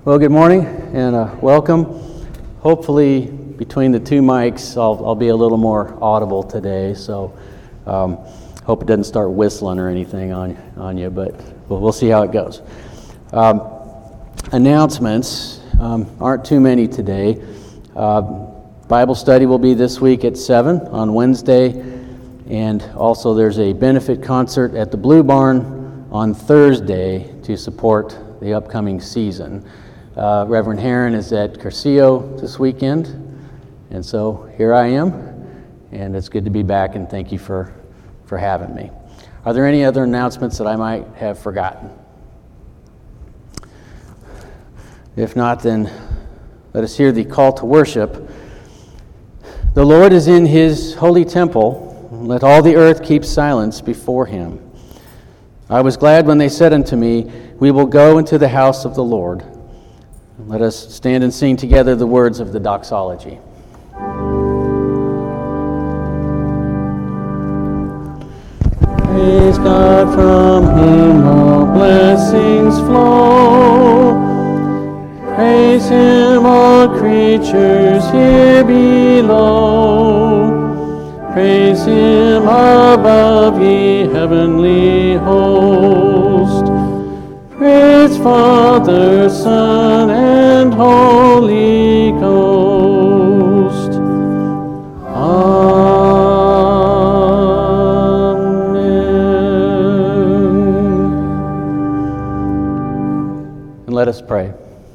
Well, good morning and welcome. Hopefully, between the two mics, I'll be a little more audible today. So, hope it doesn't start whistling or anything on you, but we'll see how it goes. Announcements aren't too many today. Bible study will be this week at 7 on Wednesday, and also there's a benefit concert at the Blue Barn on Thursday to support the upcoming season. Reverend Heron is at Cursillo this weekend, and so here I am, and it's good to be back, and thank you for having me. Are there any other announcements that I might have forgotten? If not, then let us hear the call to worship. The Lord is in his holy temple. Let all the earth keep silence before him. I was glad when they said unto me, we will go into the house of the Lord. Let us stand and sing together the words of the doxology. Praise God from whom all blessings flow. Praise him, all creatures here below. Praise him above, ye heavenly host. Praise Father, Son, and Holy Ghost. Amen. And let us pray.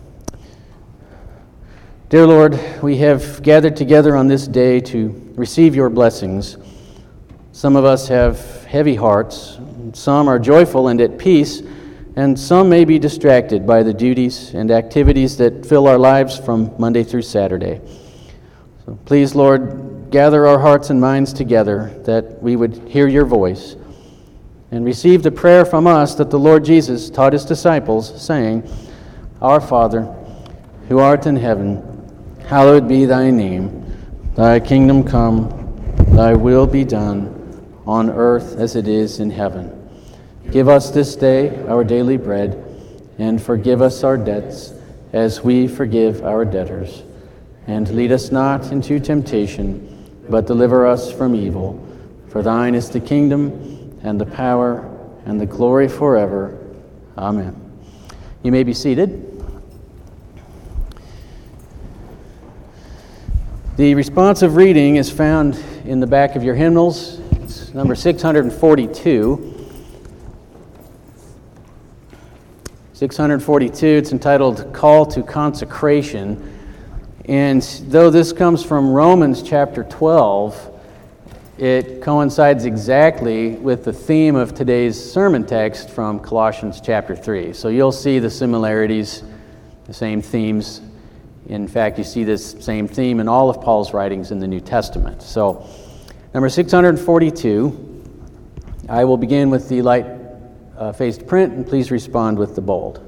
Dear Lord, we have gathered together on this day to receive your blessings. Some of us have heavy hearts, some are joyful and at peace, and some may be distracted by the duties and activities that fill our lives from Monday through Saturday. So please, Lord, gather our hearts and minds together that we would hear your voice and receive the prayer from us that the Lord Jesus taught his disciples, saying, Our Father, who art in heaven, hallowed be thy name. Thy kingdom come, thy will be done, on earth as it is in heaven. Give us this day our daily bread, and forgive us our debts, as we forgive our debtors. And lead us not into temptation, but deliver us from evil. For thine is the kingdom, and the power, and the glory forever. Amen. You may be seated. The responsive reading is found in the back of your hymnals. It's number 642. 642, it's entitled Call to Consecration. And though this comes from Romans chapter 12, it coincides exactly with the theme of today's sermon text from Colossians chapter 3. So you'll see the similarities, the same themes. In fact, you see this same theme in all of Paul's writings in the New Testament. So, number 642, I will begin with the light-faced print, and please respond with the bold.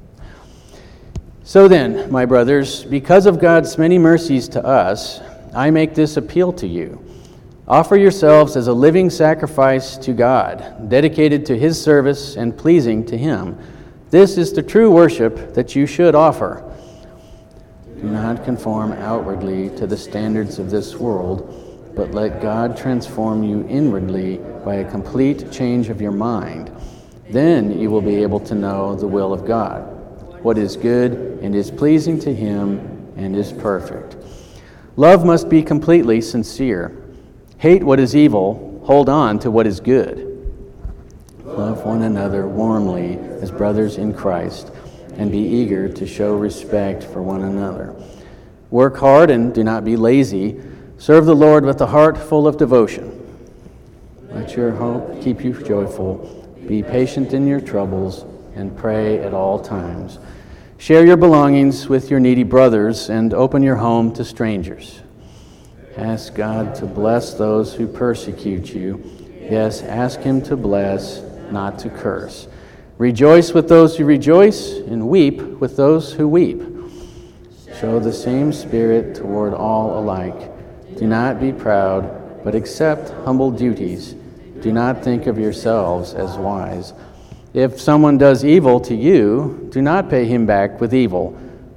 So then, my brothers, because of God's many mercies to us, I make this appeal to you. Offer yourselves as a living sacrifice to God, dedicated to his service and pleasing to him. This is the true worship that you should offer. Do not conform outwardly to the standards of this world, but let God transform you inwardly by a complete change of your mind. Then you will be able to know the will of God, what is good and is pleasing to him and is perfect. Love must be completely sincere. Hate what is evil, hold on to what is good. Love one another warmly as brothers in Christ, and be eager to show respect for one another. Work hard and do not be lazy. Serve the Lord with a heart full of devotion. Let your hope keep you joyful. Be patient in your troubles and pray at all times. Share your belongings with your needy brothers and open your home to strangers. Ask God to bless those who persecute you. Yes, ask him to bless, not to curse. Rejoice with those who rejoice, and weep with those who weep. Show the same spirit toward all alike. Do not be proud, but accept humble duties. Do not think of yourselves as wise. If someone does evil to you, do not pay him back with evil,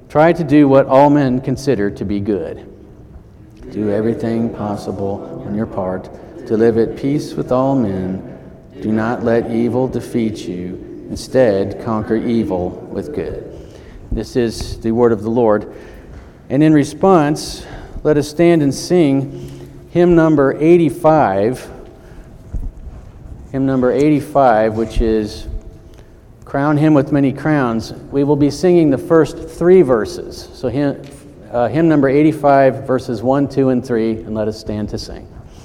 Try to do what all men consider to be good. Do everything possible on your part to live at peace with all men. Do not let evil defeat you. Instead, conquer evil with good. This is the word of the Lord. And in response, let us stand and sing hymn number 85. Hymn number 85, which is Crown Him with Many Crowns. We will be singing the first three verses. So hymn number 85, verses 1, 2, and 3, and let us stand to sing.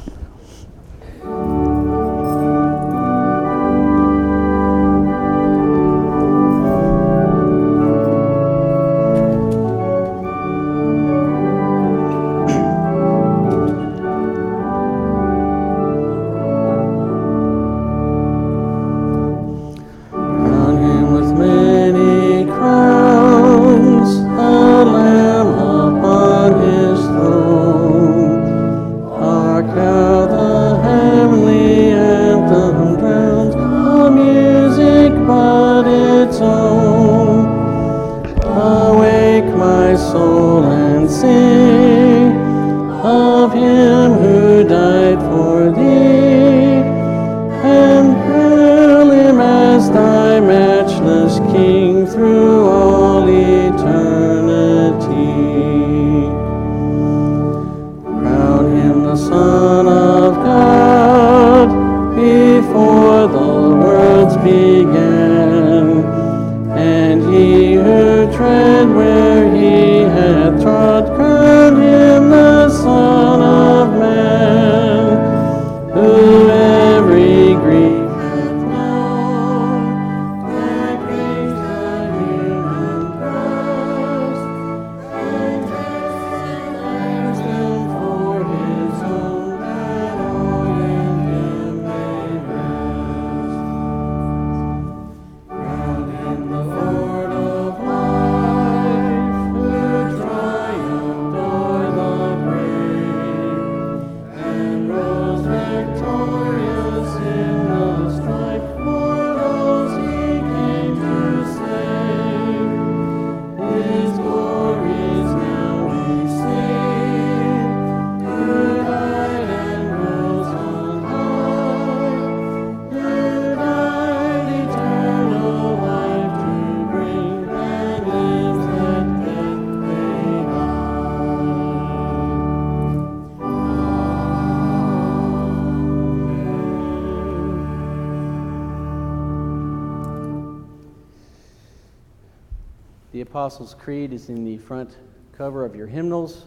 The Apostles' Creed is in the front cover of your hymnals.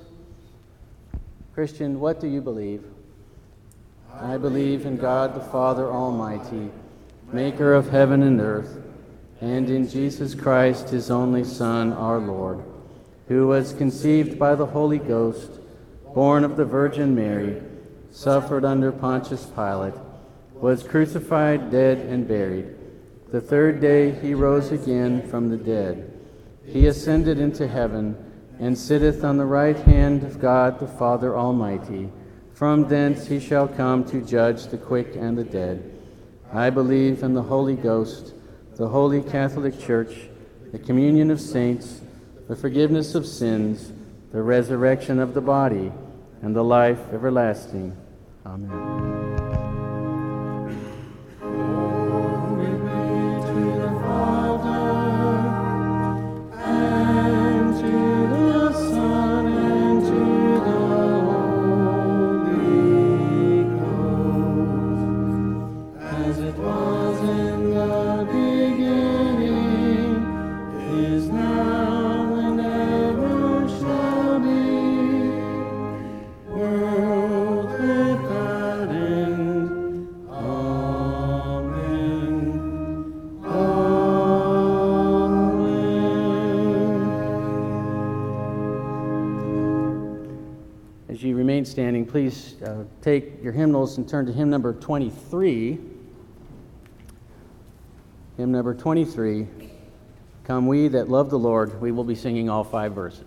Christian, what do you believe? I believe in God the Father Almighty, maker of heaven and earth, and in Jesus Christ, his only Son, our Lord, who was conceived by the Holy Ghost, born of the Virgin Mary, suffered under Pontius Pilate, was crucified, dead, and buried. The third day he rose again from the dead. He ascended into heaven, and sitteth on the right hand of God the Father Almighty. From thence he shall come to judge the quick and the dead. I believe in the Holy Ghost, the Holy Catholic Church, the communion of saints, the forgiveness of sins, the resurrection of the body, and the life everlasting. Amen. As you remain standing, please take your hymnals and turn to hymn number 23. Hymn number 23, Come We That Love the Lord. We will be singing all 5 verses.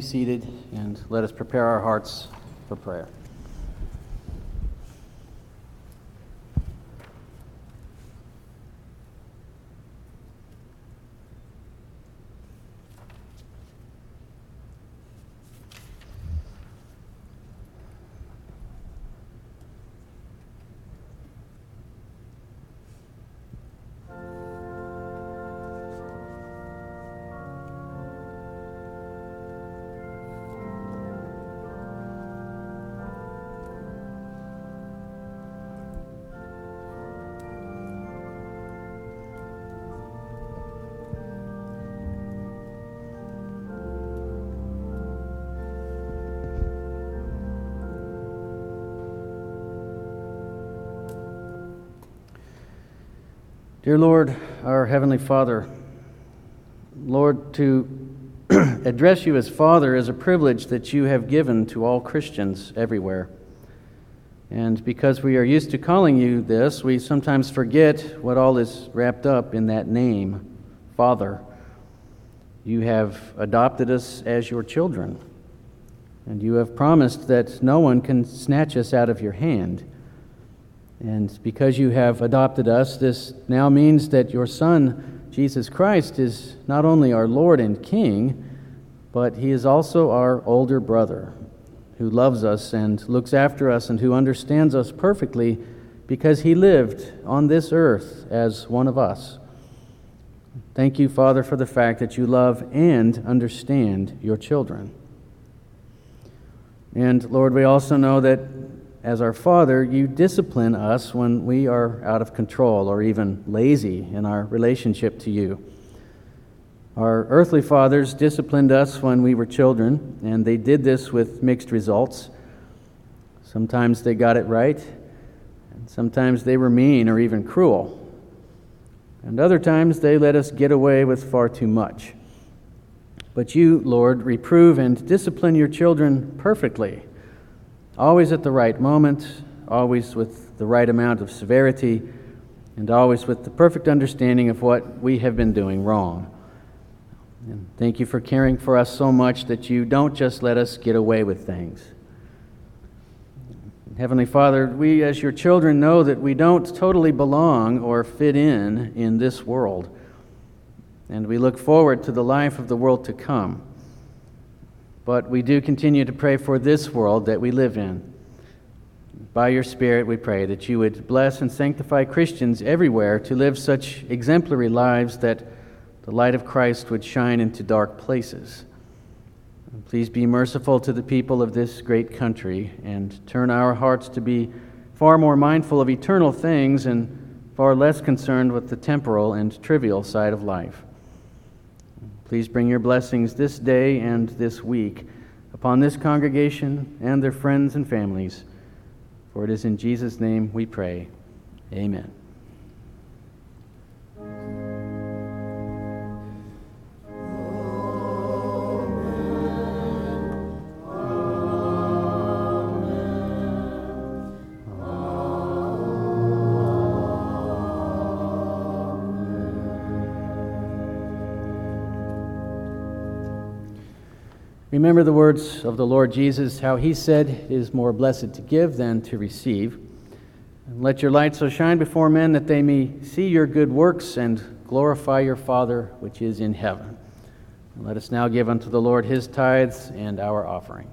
seated and let us prepare our hearts for prayer. Dear Lord, our Heavenly Father, Lord, to address you as Father is a privilege that you have given to all Christians everywhere. And because we are used to calling you this, we sometimes forget what all is wrapped up in that name, Father. You have adopted us as your children, and you have promised that no one can snatch us out of your hand. And because you have adopted us, this now means that your Son, Jesus Christ, is not only our Lord and King, but he is also our older brother who loves us and looks after us and who understands us perfectly because he lived on this earth as one of us. Thank you, Father, for the fact that you love and understand your children. And Lord, we also know that as our Father, you discipline us when we are out of control or even lazy in our relationship to you. Our earthly fathers disciplined us when we were children, and they did this with mixed results. Sometimes they got it right, and sometimes they were mean or even cruel. And other times they let us get away with far too much. But you, Lord, reprove and discipline your children perfectly, always at the right moment, always with the right amount of severity, and always with the perfect understanding of what we have been doing wrong. And thank you for caring for us so much that you don't just let us get away with things. Heavenly Father, we as your children know that we don't totally belong or fit in this world, and we look forward to the life of the world to come. But we do continue to pray for this world that we live in. By your Spirit, we pray that you would bless and sanctify Christians everywhere to live such exemplary lives that the light of Christ would shine into dark places. Please be merciful to the people of this great country and turn our hearts to be far more mindful of eternal things and far less concerned with the temporal and trivial side of life. Please bring your blessings this day and this week upon this congregation and their friends and families. For it is in Jesus' name we pray. Amen. Remember the words of the Lord Jesus, how he said, "It is more blessed to give than to receive." And let your light so shine before men that they may see your good works and glorify your Father which is in heaven. And let us now give unto the Lord his tithes and our offerings.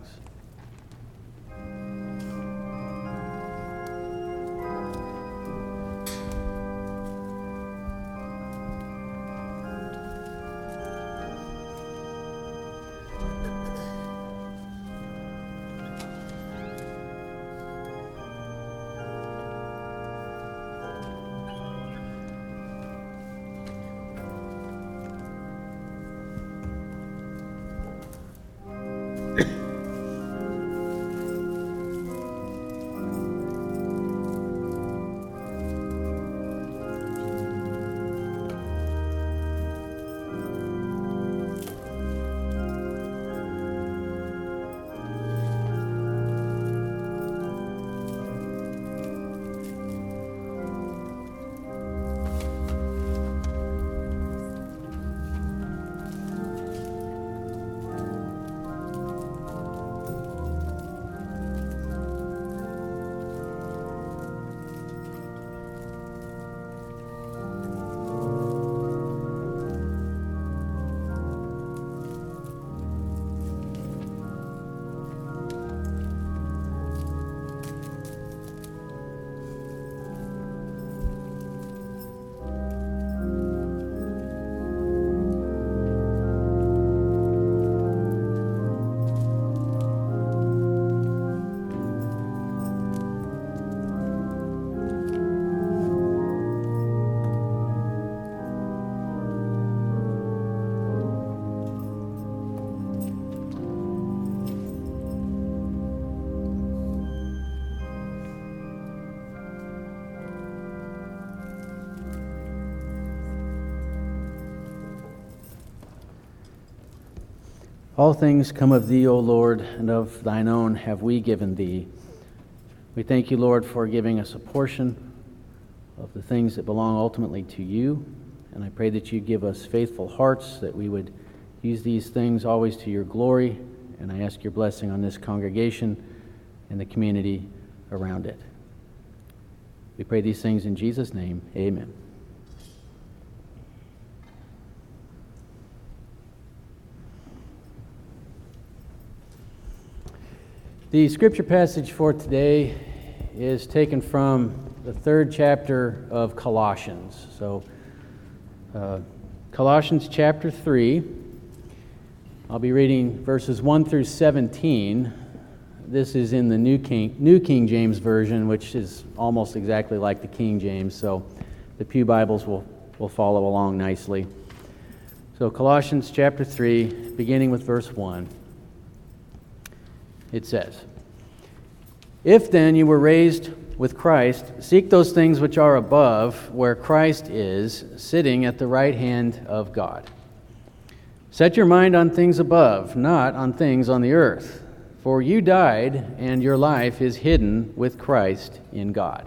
All things come of thee, O Lord, and of thine own have we given thee. We thank you, Lord, for giving us a portion of the things that belong ultimately to you. And I pray that you give us faithful hearts, that we would use these things always to your glory. And I ask your blessing on this congregation and the community around it. We pray these things in Jesus' name. Amen. The scripture passage for today is taken from the 3rd chapter of Colossians. So, Colossians chapter 3, I'll be reading verses 1 through 17. This is in the New King James Version, which is almost exactly like the King James, so the Pew Bibles will follow along nicely. So, Colossians chapter 3, beginning with verse 1. It says, "If then you were raised with Christ, seek those things which are above, where Christ is, sitting at the right hand of God. Set your mind on things above, not on things on the earth. For you died, and your life is hidden with Christ in God.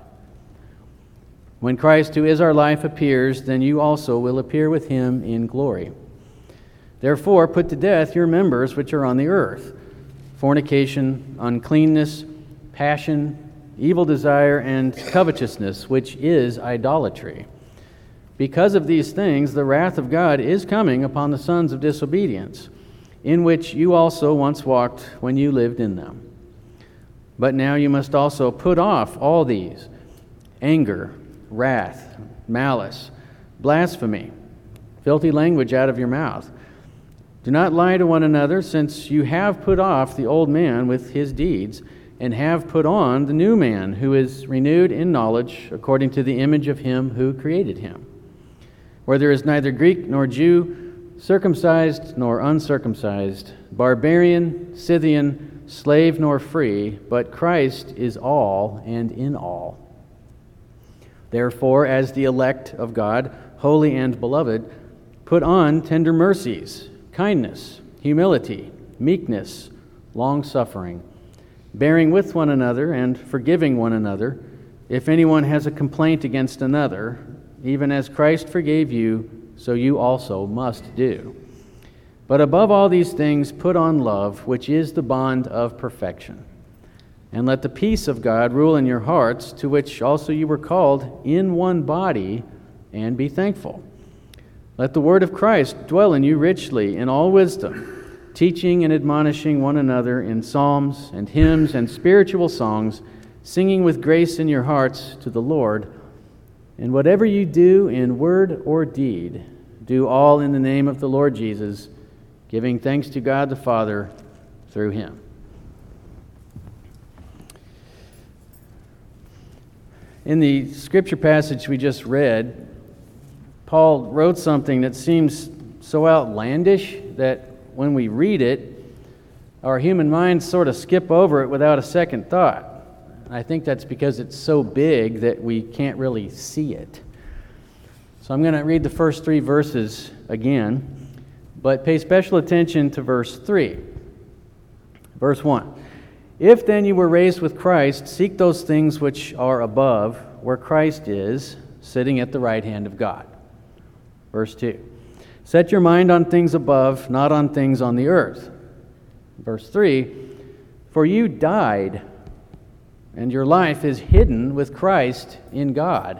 When Christ, who is our life, appears, then you also will appear with him in glory. Therefore, put to death your members which are on the earth: fornication, uncleanness, passion, evil desire, and covetousness, which is idolatry. Because of these things, the wrath of God is coming upon the sons of disobedience, in which you also once walked when you lived in them. But now you must also put off all these: anger, wrath, malice, blasphemy, filthy language out of your mouth. Do not lie to one another, since you have put off the old man with his deeds, and have put on the new man, who is renewed in knowledge according to the image of him who created him. Where there is neither Greek nor Jew, circumcised nor uncircumcised, barbarian, Scythian, slave nor free, but Christ is all and in all. Therefore, as the elect of God, holy and beloved, put on tender mercies, kindness, humility, meekness, long-suffering, bearing with one another and forgiving one another, if anyone has a complaint against another, even as Christ forgave you, so you also must do. But above all these things, put on love, which is the bond of perfection. And let the peace of God rule in your hearts, to which also you were called in one body, and be thankful. Let the word of Christ dwell in you richly in all wisdom, teaching and admonishing one another in psalms and hymns and spiritual songs, singing with grace in your hearts to the Lord. And whatever you do in word or deed, do all in the name of the Lord Jesus, giving thanks to God the Father through him." In the scripture passage we just read, Paul wrote something that seems so outlandish that when we read it, our human minds sort of skip over it without a second thought. I think that's because it's so big that we can't really see it. So I'm going to read the first 3 verses again, but pay special attention to verse 3. Verse 1. "If then you were raised with Christ, seek those things which are above, where Christ is, sitting at the right hand of God." Verse 2. "Set your mind on things above, not on things on the earth." Verse 3. "For you died, and your life is hidden with Christ in God."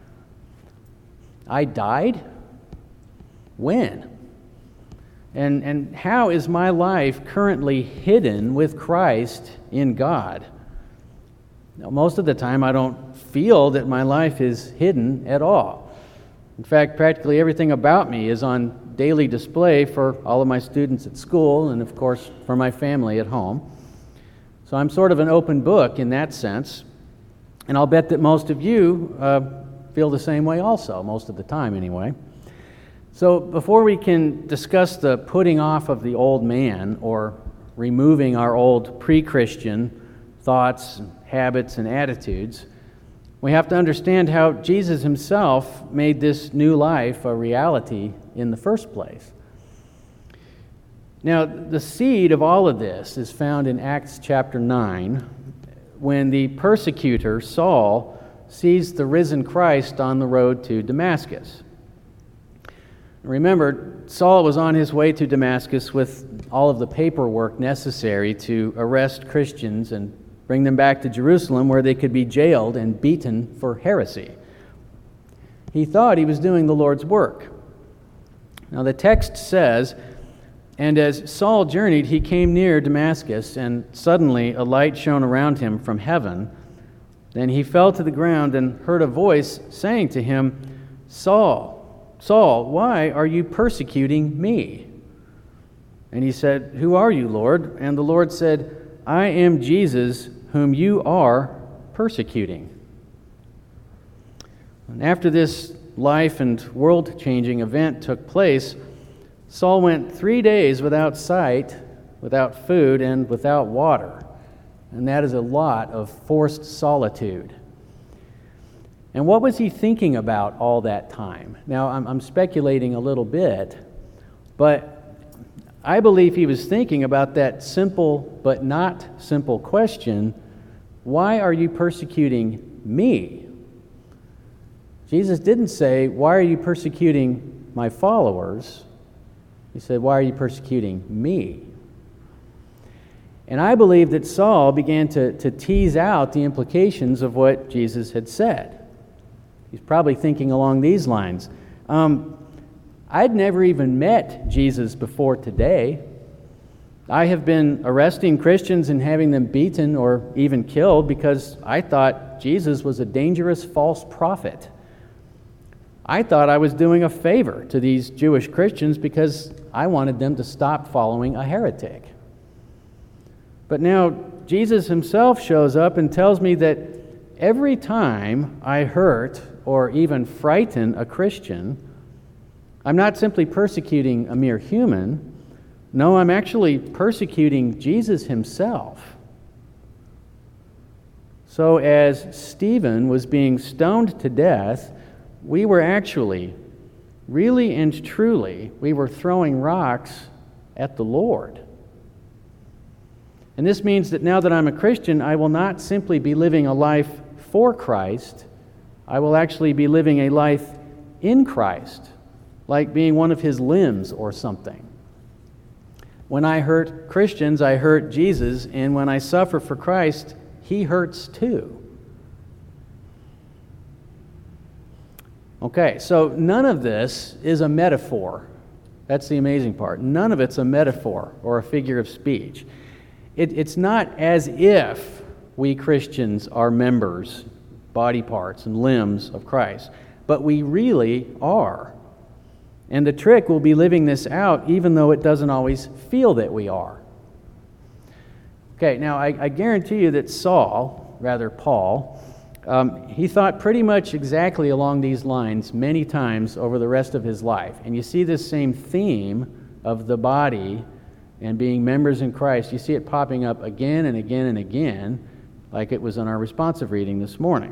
I died? When? And how is my life currently hidden with Christ in God? Now, most of the time I don't feel that my life is hidden at all. In fact, practically everything about me is on daily display for all of my students at school and, of course, for my family at home. So I'm sort of an open book in that sense. And I'll bet that most of you feel the same way also, most of the time anyway. So before we can discuss the putting off of the old man, or removing our old pre-Christian thoughts, habits, and attitudes, we have to understand how Jesus himself made this new life a reality in the first place. Now, the seed of all of this is found in Acts chapter 9, when the persecutor, Saul, sees the risen Christ on the road to Damascus. Remember, Saul was on his way to Damascus with all of the paperwork necessary to arrest Christians and bring them back to Jerusalem, where they could be jailed and beaten for heresy. He thought he was doing the Lord's work. Now, the text says, "And as Saul journeyed, he came near Damascus, and suddenly a light shone around him from heaven. Then he fell to the ground and heard a voice saying to him, 'Saul, Saul, why are you persecuting me?' And he said, 'Who are you, Lord?' And the Lord said, 'I am Jesus, whom you are persecuting.'" And after this life and world-changing event took place, Saul went 3 days without sight, without food, and without water. And that is a lot of forced solitude. And what was he thinking about all that time? Now, I'm speculating a little bit, but I believe he was thinking about that simple but not simple question, why are you persecuting me? Jesus didn't say, why are you persecuting my followers? He said, why are you persecuting me? And I believe that Saul began to tease out the implications of what Jesus had said. He's probably thinking along these lines. I'd never even met Jesus before today. I have been arresting Christians and having them beaten or even killed because I thought Jesus was a dangerous false prophet. I thought I was doing a favor to these Jewish Christians because I wanted them to stop following a heretic. But now Jesus himself shows up and tells me that every time I hurt or even frighten a Christian, I'm not simply persecuting a mere human. No, I'm actually persecuting Jesus himself. So as Stephen was being stoned to death, we were actually, really and truly, we were throwing rocks at the Lord. And this means that now that I'm a Christian, I will not simply be living a life for Christ, I will actually be living a life in Christ, like being one of his limbs or something. When I hurt Christians, I hurt Jesus, and when I suffer for Christ, he hurts too. Okay, so none of this is a metaphor. That's the amazing part. None of it's a metaphor or a figure of speech. It's not as if we Christians are members, body parts, and limbs of Christ, but we really are. And the trick will be living this out even though it doesn't always feel that we are. Okay, now I guarantee you that Paul, he thought pretty much exactly along these lines many times over the rest of his life. And you see this same theme of the body and being members in Christ, you see it popping up again and again and again, like it was in our responsive reading this morning.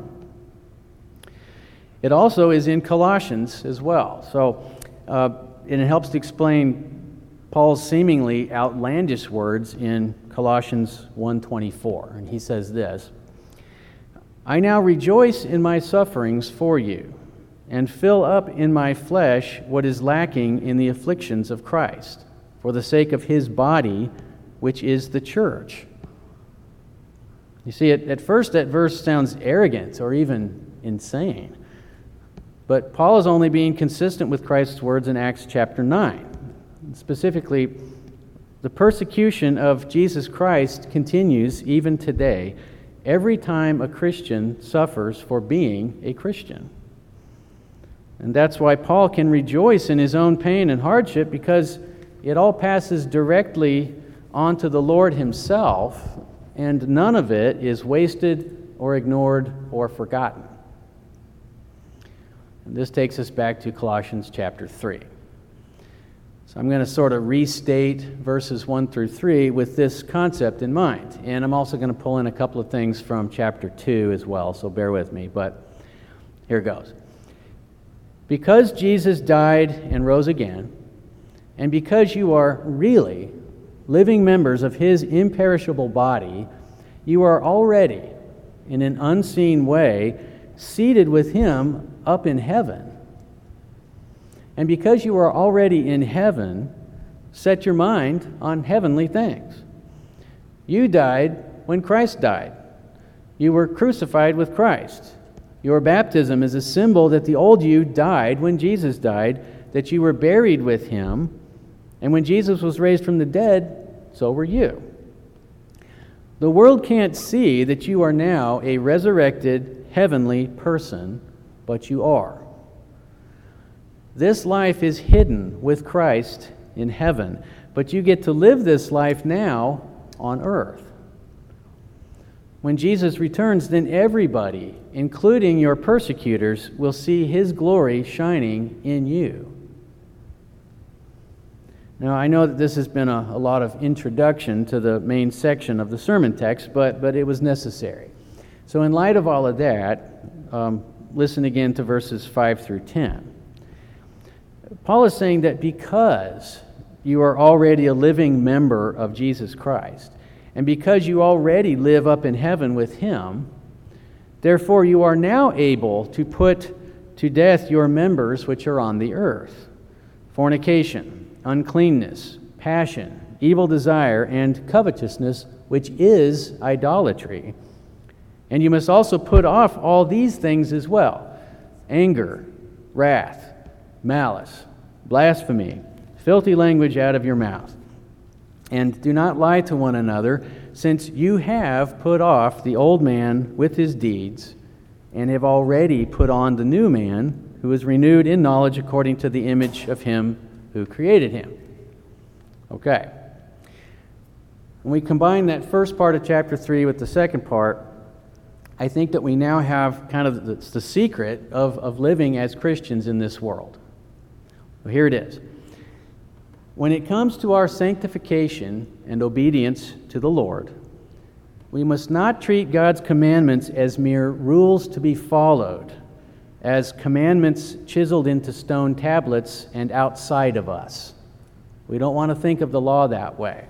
It also is in Colossians as well. So, and it helps to explain Paul's seemingly outlandish words in Colossians 1:24. And he says this, "I now rejoice in my sufferings for you, and fill up in my flesh what is lacking in the afflictions of Christ, for the sake of his body, which is the church." You see, at first that verse sounds arrogant or even insane. But Paul is only being consistent with Christ's words in Acts chapter 9. Specifically, the persecution of Jesus Christ continues even today, every time a Christian suffers for being a Christian. And that's why Paul can rejoice in his own pain and hardship, because it all passes directly onto the Lord himself, and none of it is wasted or ignored or forgotten. And this takes us back to Colossians chapter 3. So I'm going to sort of restate verses 1 through 3 with this concept in mind. And I'm also going to pull in a couple of things from chapter 2 as well, so bear with me. But here goes. "Because Jesus died and rose again, and because you are really living members of his imperishable body, you are already, in an unseen way, seated with him up in heaven. And because you are already in heaven, set your mind on heavenly things. You died when Christ died. You were crucified with Christ. Your baptism is a symbol that the old you died when Jesus died, that you were buried with him, and when Jesus was raised from the dead, so were you. The world can't see that you are now a resurrected heavenly person, but you are. This life is hidden with Christ in heaven, but you get to live this life now on earth. When Jesus returns, then everybody, including your persecutors, will see his glory shining in you. Now, I know that this has been a lot of introduction to the main section of the sermon text, but it was necessary. So in light of all of that, listen again to verses 5 through 10. Paul is saying that because you are already a living member of Jesus Christ, and because you already live up in heaven with him, therefore you are now able to put to death your members which are on the earth: fornication, uncleanness, passion, evil desire, and covetousness, which is idolatry. And you must also put off all these things as well: anger, wrath, malice, blasphemy, filthy language out of your mouth. And do not lie to one another, since you have put off the old man with his deeds, and have already put on the new man, who is renewed in knowledge according to the image of him who created him. Okay. When we combine that first part of chapter 3 with the second part, I think that we now have kind of the secret of living as Christians in this world. Well, here it is. When it comes to our sanctification and obedience to the Lord, we must not treat God's commandments as mere rules to be followed, as commandments chiseled into stone tablets and outside of us. We don't want to think of the law that way.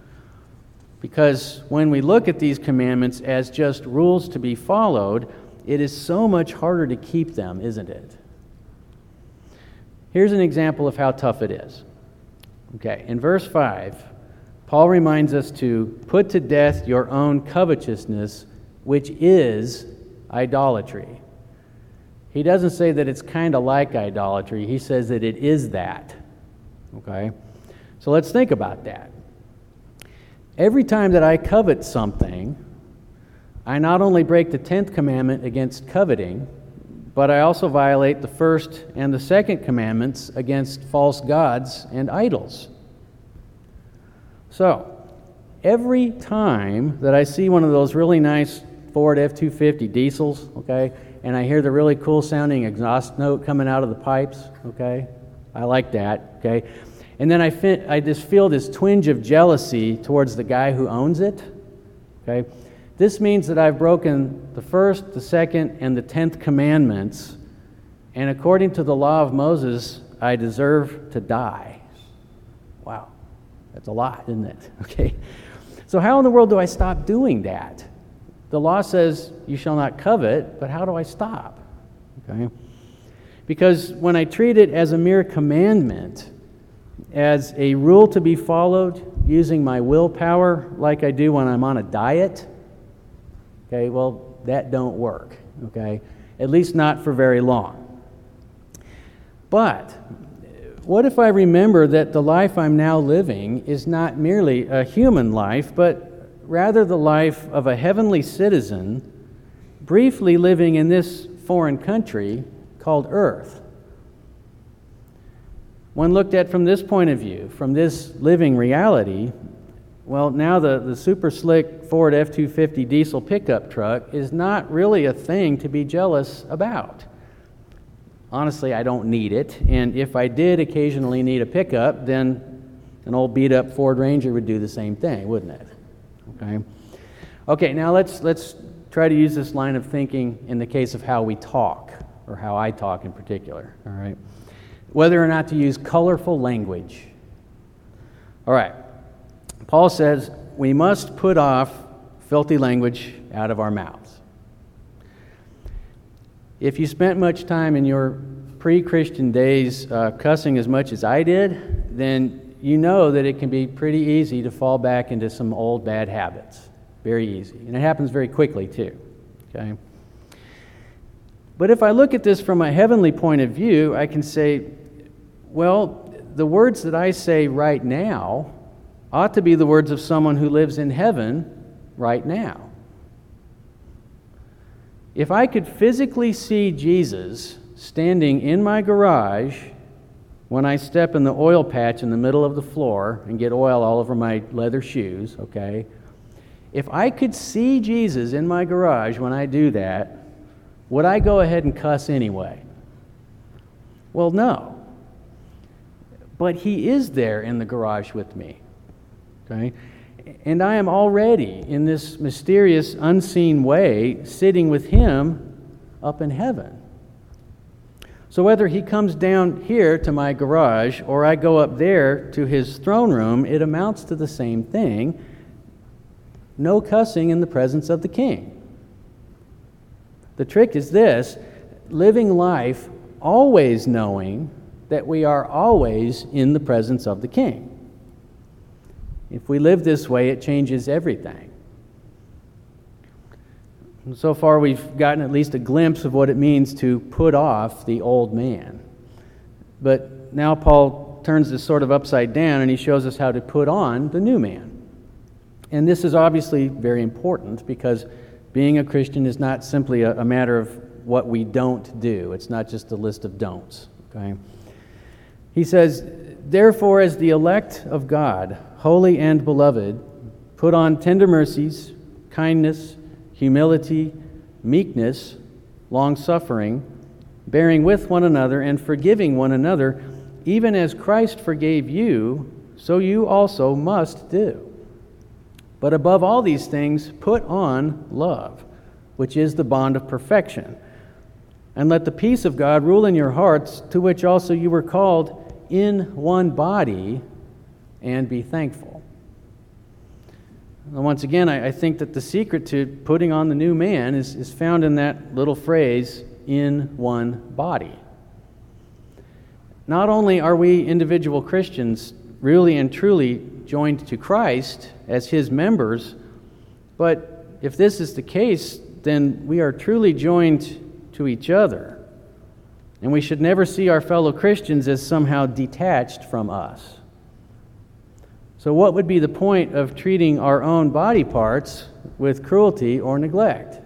Because when we look at these commandments as just rules to be followed, it is so much harder to keep them, isn't it? Here's an example of how tough it is. Okay, in verse 5, Paul reminds us to put to death your own covetousness, which is idolatry. He doesn't say that it's kind of like idolatry. He says that it is that. Okay? So let's think about that. Every time that I covet something, I not only break the 10th commandment against coveting, but I also violate the first and the second commandments against false gods and idols. So, every time that I see one of those really nice Ford F-250 diesels, okay, and I hear the really cool sounding exhaust note coming out of the pipes, okay, I like that, okay, and then I just feel this twinge of jealousy towards the guy who owns it, okay. This means that I've broken the first, the second, and the 10th commandments, and according to the law of Moses, I deserve to die. Wow, that's a lot, isn't it? Okay. So how in the world do I stop doing that? The law says you shall not covet, but how do I stop? Okay. Because when I treat it as a mere commandment, as a rule to be followed using my willpower like I do when I'm on a diet, okay, well, that don't work, okay? At least not for very long. But what if I remember that the life I'm now living is not merely a human life, but rather the life of a heavenly citizen briefly living in this foreign country called Earth? When looked at from this point of view, from this living reality, well, now the super slick Ford F-250 diesel pickup truck is not really a thing to be jealous about. Honestly, I don't need it, and if I did occasionally need a pickup, then an old beat-up Ford Ranger would do the same thing, wouldn't it? Okay, now let's try to use this line of thinking in the case of how we talk, or how I talk in particular, all right? Whether or not to use colorful language. All right. Paul says we must put off filthy language out of our mouths. If you spent much time in your pre-Christian days cussing as much as I did, then you know that it can be pretty easy to fall back into some old bad habits. Very easy. And it happens very quickly, too. Okay? But if I look at this from a heavenly point of view, I can say, well, the words that I say right now ought to be the words of someone who lives in heaven right now. If I could physically see Jesus standing in my garage when I step in the oil patch in the middle of the floor and get oil all over my leather shoes, okay? If I could see Jesus in my garage when I do that, would I go ahead and cuss anyway? Well, no. But He is there in the garage with me, okay? And I am already, in this mysterious, unseen way, sitting with Him up in heaven. So whether He comes down here to my garage or I go up there to His throne room, it amounts to the same thing. No cussing in the presence of the King. The trick is this: living life always knowing that we are always in the presence of the King. If we live this way, it changes everything. And so far, we've gotten at least a glimpse of what it means to put off the old man. But now Paul turns this sort of upside down, and he shows us how to put on the new man. And this is obviously very important, because being a Christian is not simply a matter of what we don't do. It's not just a list of don'ts. Okay? He says, "Therefore, as the elect of God, holy and beloved, put on tender mercies, kindness, humility, meekness, long-suffering, bearing with one another and forgiving one another, even as Christ forgave you, so you also must do. But above all these things, put on love, which is the bond of perfection. And let the peace of God rule in your hearts, to which also you were called in one body, and be thankful." And once again, I think that the secret to putting on the new man is found in that little phrase, "in one body." Not only are we individual Christians really and truly joined to Christ as His members, but if this is the case, then we are truly joined to each other. And we should never see our fellow Christians as somehow detached from us. So what would be the point of treating our own body parts with cruelty or neglect?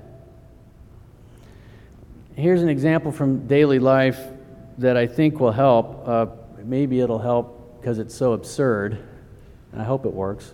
Here's an example from daily life that I think will help. Maybe it'll help because it's so absurd. I hope it works.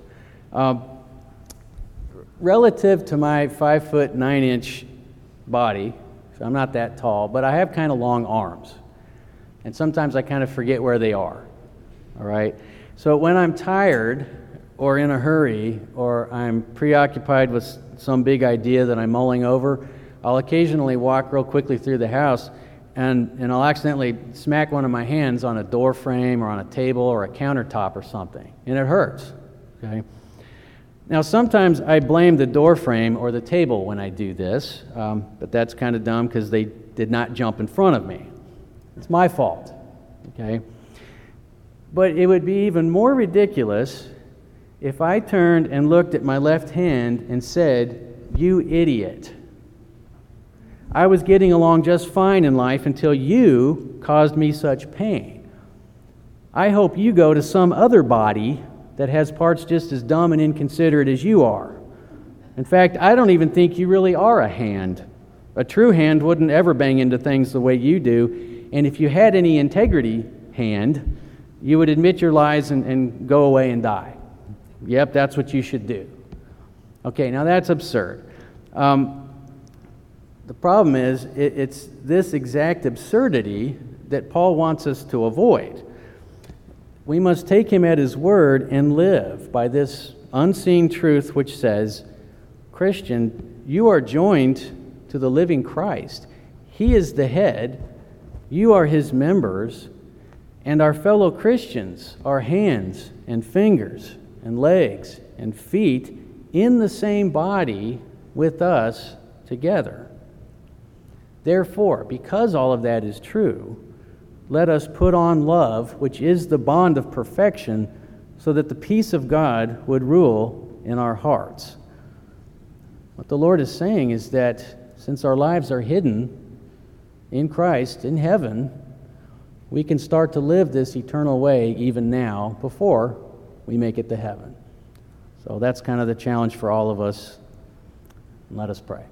Relative to my 5'9" body, so I'm not that tall, but I have kind of long arms. And sometimes I kind of forget where they are. All right? So when I'm tired or in a hurry or I'm preoccupied with some big idea that I'm mulling over, I'll occasionally walk real quickly through the house and I'll accidentally smack one of my hands on a door frame or on a table or a countertop or something, and it hurts. Okay? Now, sometimes I blame the door frame or the table when I do this, but that's kind of dumb because they did not jump in front of me. It's my fault. Okay? But it would be even more ridiculous if I turned and looked at my left hand and said, "You idiot. I was getting along just fine in life until you caused me such pain. I hope you go to some other body that has parts just as dumb and inconsiderate as you are. In fact, I don't even think you really are a hand. A true hand wouldn't ever bang into things the way you do, and if you had any integrity, hand, you would admit your lies and go away and die. Yep, that's what you should do." Okay, now that's absurd. The problem is, it's this exact absurdity that Paul wants us to avoid. We must take him at his word and live by this unseen truth which says, "Christian, you are joined to the living Christ. He is the head, you are His members, and our fellow Christians are hands and fingers and legs and feet in the same body with us together. Therefore, because all of that is true, let us put on love, which is the bond of perfection, so that the peace of God would rule in our hearts. What the Lord is saying is that since our lives are hidden in Christ, in heaven, we can start to live this eternal way even now before we make it to heaven. So that's kind of the challenge for all of us. Let us pray.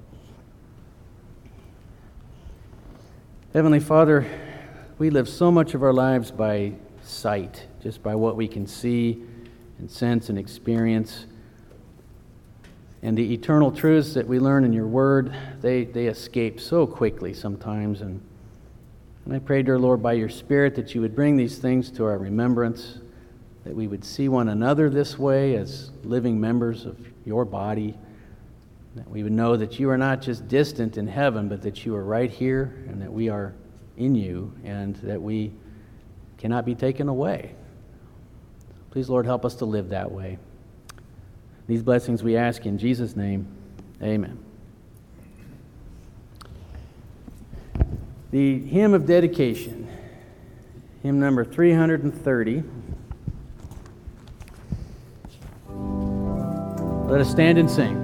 Heavenly Father, we live so much of our lives by sight, just by what we can see and sense and experience. And the eternal truths that we learn in your word, they escape so quickly sometimes. And I pray, dear Lord, by your Spirit that you would bring these things to our remembrance, that we would see one another this way as living members of your body, that we would know that you are not just distant in heaven, but that you are right here and that we are in you and that we cannot be taken away. Please, Lord, help us to live that way. These blessings we ask in Jesus' name. Amen. The hymn of dedication, hymn number 330. Let us stand and sing.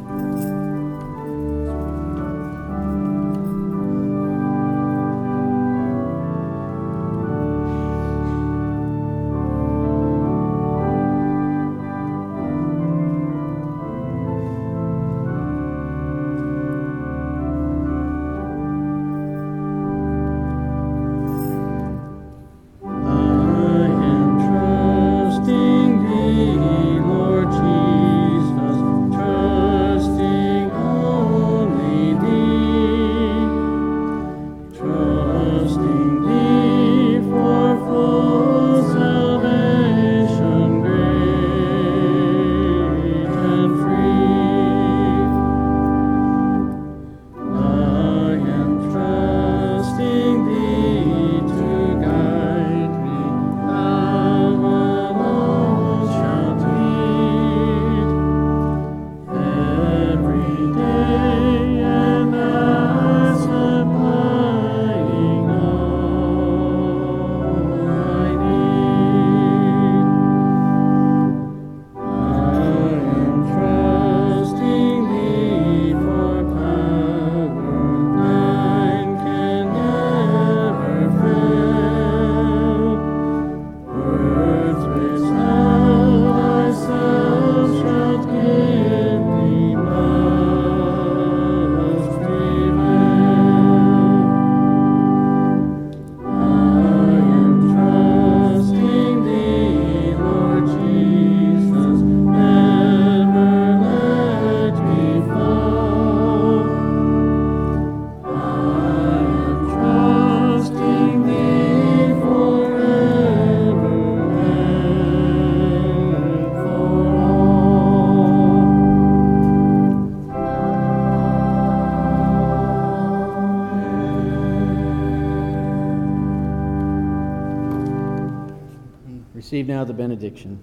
Receive now the benediction.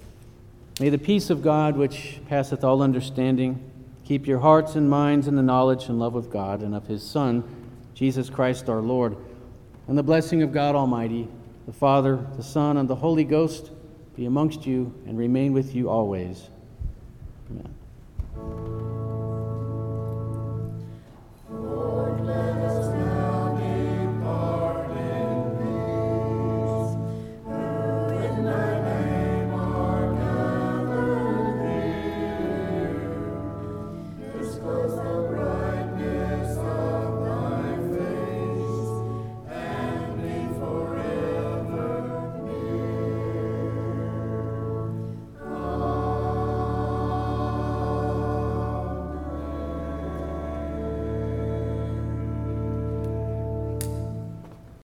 May the peace of God, which passeth all understanding, keep your hearts and minds in the knowledge and love of God and of his Son, Jesus Christ our Lord. And the blessing of God Almighty, the Father, the Son, and the Holy Ghost be amongst you and remain with you always. Amen.